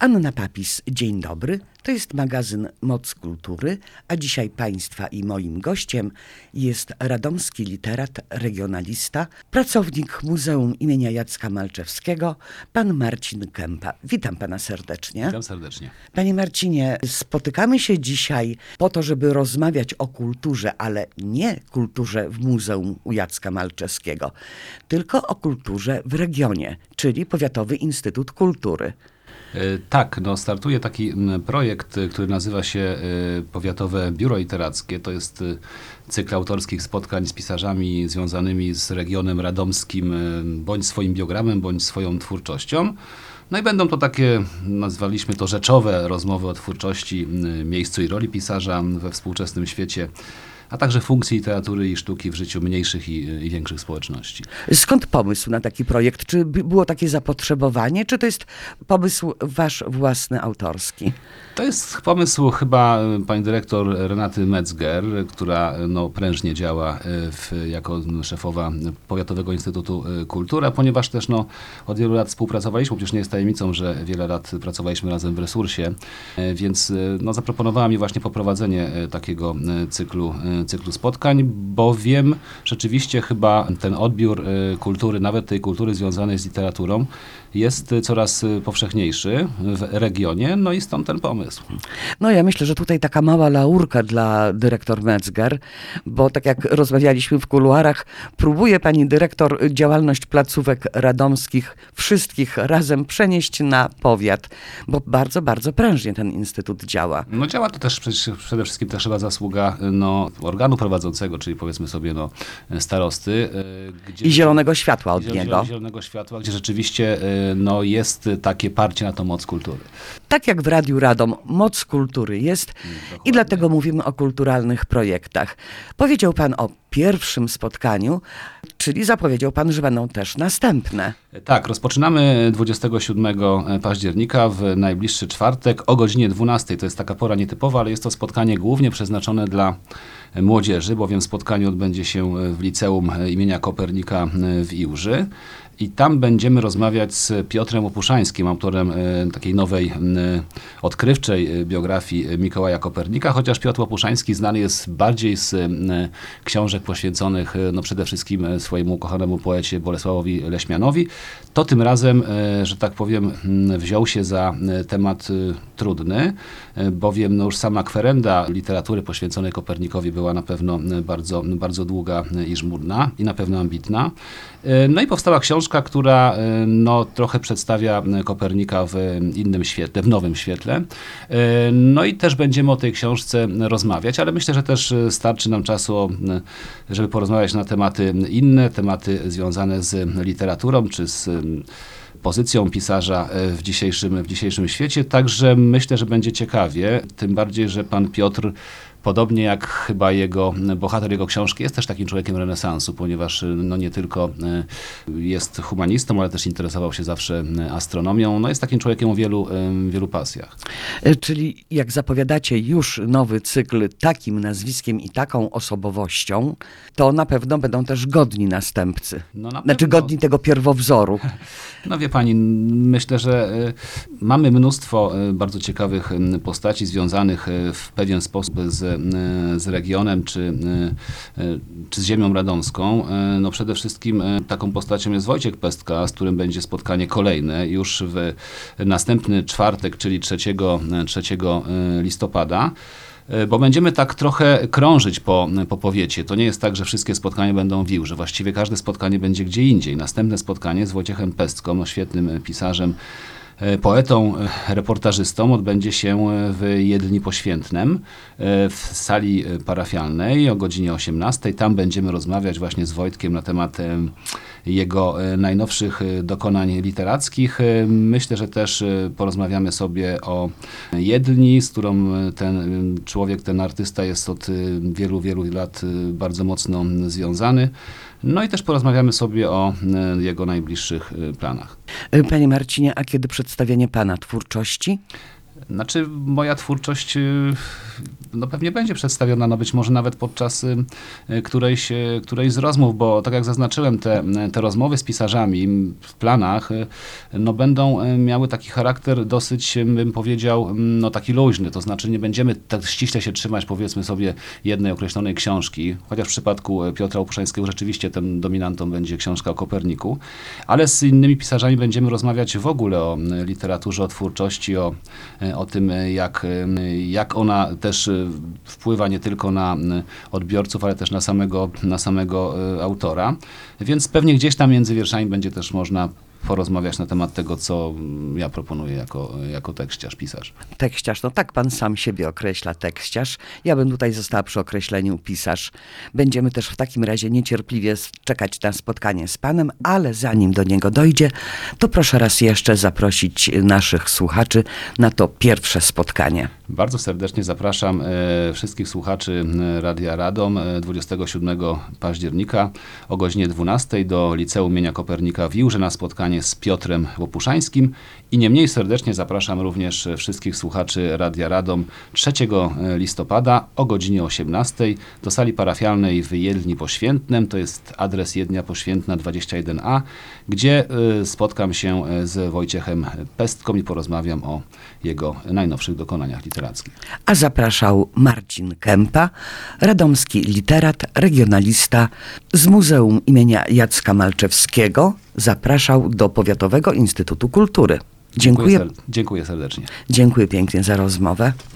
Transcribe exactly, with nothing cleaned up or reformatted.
Anna Papis, dzień dobry. To jest magazyn Moc Kultury, a dzisiaj Państwa i moim gościem jest radomski literat, regionalista, pracownik Muzeum imienia Jacka Malczewskiego, pan Marcin Kępa. Witam pana serdecznie. Witam serdecznie. Panie Marcinie, spotykamy się dzisiaj po to, żeby rozmawiać o kulturze, ale nie kulturze w Muzeum u Jacka Malczewskiego, tylko o kulturze w regionie, czyli Powiatowy Instytut Kultury. Tak, no startuje taki projekt, który nazywa się Powiatowe Biuro Literackie. To jest cykl autorskich spotkań z pisarzami związanymi z regionem radomskim, bądź swoim biogramem, bądź swoją twórczością. No i będą to takie, nazwaliśmy to rzeczowe rozmowy o twórczości, miejscu i roli pisarza we współczesnym świecie, a także funkcji literatury i sztuki w życiu mniejszych i, i większych społeczności. Skąd pomysł na taki projekt? Czy było takie zapotrzebowanie, czy to jest pomysł wasz własny, autorski? To jest pomysł chyba pani dyrektor Renaty Metzger, która no, prężnie działa w, jako szefowa Powiatowego Instytutu Kultury, ponieważ też no, od wielu lat współpracowaliśmy, przecież nie jest tajemnicą, że wiele lat pracowaliśmy razem w Resursie, więc no, zaproponowała mi właśnie poprowadzenie takiego cyklu, cyklu spotkań, bowiem rzeczywiście chyba ten odbiór kultury, nawet tej kultury związanej z literaturą, jest coraz powszechniejszy w regionie, no i stąd ten pomysł. No ja myślę, że tutaj taka mała laurka dla dyrektor Metzger, bo tak jak rozmawialiśmy w kuluarach, próbuje pani dyrektor działalność placówek radomskich wszystkich razem przenieść na powiat, bo bardzo, bardzo prężnie ten instytut działa. No działa to też przede wszystkim też chyba zasługa no, organu prowadzącego, czyli powiedzmy sobie no, starosty. Gdzie, I zielonego światła od i niego. Zielonego światła, gdzie rzeczywiście no, jest takie parcie na tą moc kultury. Tak jak w Radiu Radom, moc kultury jest. Dokładnie. I dlatego mówimy o kulturalnych projektach. Powiedział pan o pierwszym spotkaniu, czyli zapowiedział pan, że będą też następne. Tak, rozpoczynamy dwudziestego siódmego października w najbliższy czwartek o godzinie dwunastej. To jest taka pora nietypowa, ale jest to spotkanie głównie przeznaczone dla młodzieży, bowiem spotkanie odbędzie się w Liceum imienia Kopernika w Iłży. I tam będziemy rozmawiać z Piotrem Opuszańskim, autorem takiej nowej, odkrywczej biografii Mikołaja Kopernika, chociaż Piotr Opuszański znany jest bardziej z książek poświęconych no przede wszystkim swojemu ukochanemu poecie Bolesławowi Leśmianowi. To tym razem, że tak powiem, wziął się za temat trudny, bowiem no już sama kwerenda literatury poświęconej Kopernikowi była na pewno bardzo, bardzo długa i żmudna i na pewno ambitna. No i powstała książka, która no, trochę przedstawia Kopernika w innym świetle, w nowym świetle. No i też będziemy o tej książce rozmawiać, ale myślę, że też starczy nam czasu, żeby porozmawiać na tematy inne, tematy związane z literaturą, czy z pozycją pisarza w dzisiejszym, w dzisiejszym świecie. Także myślę, że będzie ciekawie, tym bardziej, że pan Piotr, podobnie jak chyba jego bohater jego książki, jest też takim człowiekiem renesansu, ponieważ no nie tylko jest humanistą, ale też interesował się zawsze astronomią. No jest takim człowiekiem o wielu, wielu pasjach. Czyli jak zapowiadacie już nowy cykl takim nazwiskiem i taką osobowością, to na pewno będą też godni następcy. No na znaczy pewno. Godni tego pierwowzoru. No wie pani, myślę, że mamy mnóstwo bardzo ciekawych postaci związanych w pewien sposób z z regionem, czy, czy z ziemią radomską. No przede wszystkim taką postacią jest Wojciech Pestka, z którym będzie spotkanie kolejne już w następny czwartek, czyli trzeciego listopada. Bo będziemy tak trochę krążyć po, po powiecie. To nie jest tak, że wszystkie spotkania będą w Iłży. Właściwie każde spotkanie będzie gdzie indziej. Następne spotkanie z Wojciechem Pestką, no świetnym pisarzem, poetą, reportażystą, odbędzie się w Jedlni Poświętnem w sali parafialnej o godzinie osiemnastej. Tam będziemy rozmawiać właśnie z Wojtkiem na temat jego najnowszych dokonań literackich. Myślę, że też porozmawiamy sobie o Jedlni, z którą ten człowiek, ten artysta jest od wielu, wielu lat bardzo mocno związany. No i też porozmawiamy sobie o jego najbliższych planach. Panie Marcinie, a kiedy przedstawienie pana twórczości? Znaczy moja twórczość no pewnie będzie przedstawiona, no być może nawet podczas y, y, którejś, y, którejś z rozmów, bo tak jak zaznaczyłem, te, te rozmowy z pisarzami w planach, y, no będą y, miały taki charakter dosyć, y, bym powiedział, y, no taki luźny, to znaczy nie będziemy tak ściśle się trzymać, powiedzmy sobie, jednej określonej książki, chociaż w przypadku y, Piotra Opuszańskiego rzeczywiście tym dominantą będzie książka o Koperniku, ale z innymi pisarzami będziemy rozmawiać w ogóle o y, literaturze, o twórczości, o, y, o tym, y, jak, y, jak ona też y, wpływa nie tylko na y, odbiorców, ale też na samego, na samego y, autora. Więc pewnie gdzieś tam między wierszami będzie też można porozmawiać na temat tego, co ja proponuję jako, jako tekściarz, pisarz. Tekściarz, no tak pan sam siebie określa, tekściarz. Ja bym tutaj została przy określeniu pisarz. Będziemy też w takim razie niecierpliwie czekać na spotkanie z panem, ale zanim do niego dojdzie, to proszę raz jeszcze zaprosić naszych słuchaczy na to pierwsze spotkanie. Bardzo serdecznie zapraszam e, wszystkich słuchaczy Radia Radom e, dwudziestego siódmego października o godzinie dwunastej do Liceum imienia Kopernika w Jurze na spotkanie z Piotrem Opuszańskim i nie mniej serdecznie zapraszam również wszystkich słuchaczy Radia Radom trzeciego listopada o godzinie osiemnastej do sali parafialnej w Jedlni Poświętnem, to jest adres Jednia Poświętna dwadzieścia jeden A, gdzie y, spotkam się z Wojciechem Pestką i porozmawiam o jego najnowszych dokonaniach literackich. A zapraszał Marcin Kępa, radomski literat, regionalista z Muzeum imienia Jacka Malczewskiego. Zapraszał do Powiatowego Instytutu Kultury. Dziękuję. Dziękuję, ser- dziękuję serdecznie. Dziękuję pięknie za rozmowę.